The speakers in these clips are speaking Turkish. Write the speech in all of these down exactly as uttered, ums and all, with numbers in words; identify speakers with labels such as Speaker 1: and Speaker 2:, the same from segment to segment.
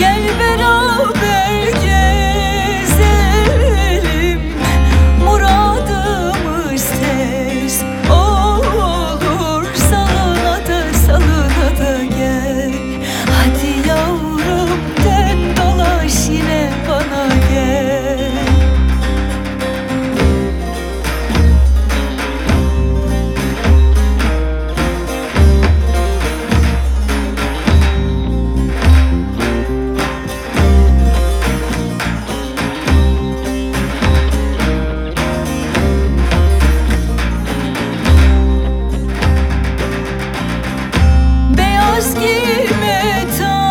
Speaker 1: Gel beraber gezelim, muradımız tez olur. Salına da salına da gel. Hadi yavrum dön dolaş yine bana gel. Beyaz giyme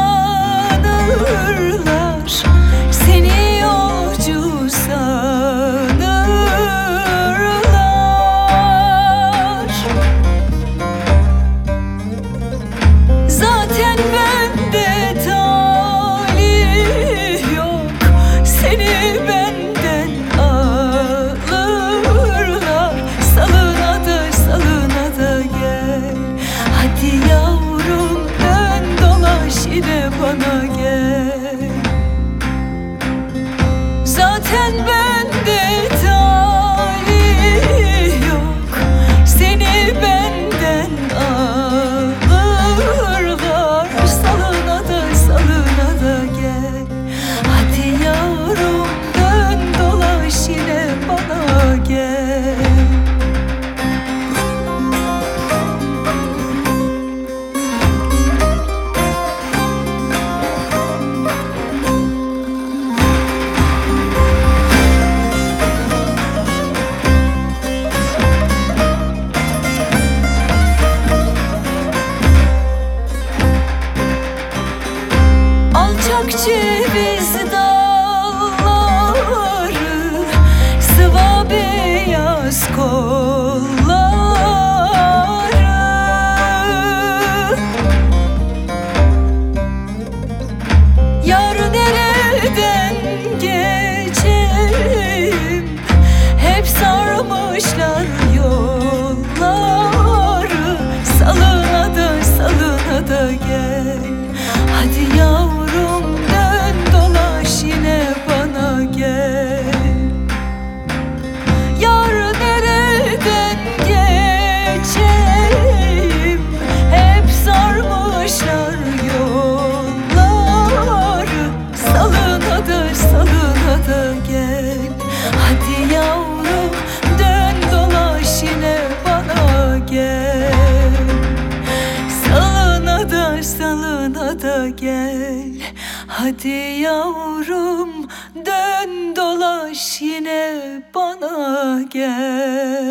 Speaker 1: tanırlar, seni yolcu sanırlar. Zaten bende talih yok, seni benden alırlar. Salına da salına da gel. Hadi yavrum dön dolaş yine bana gel. Zaten bende talih yok, seni benden alırlar. Salına da salına da gel. Hadi yavrum dön dolaş yine bana gel. Alçak ceviz dalları, sıva beyaz kolları. Yar nereden geçeyim, hep sarmışlar yolları. Salına da salına da gel. Hadi yavrum dön dolaş yine bana gel. Yar nereden geçeyim, hep sarmışlar yolları. Salına da salına da gel. Hadi yavrum dön dolaş yine bana gel. Salına da salına da gel. Hadi yavrum dön dolaş yine bana gel.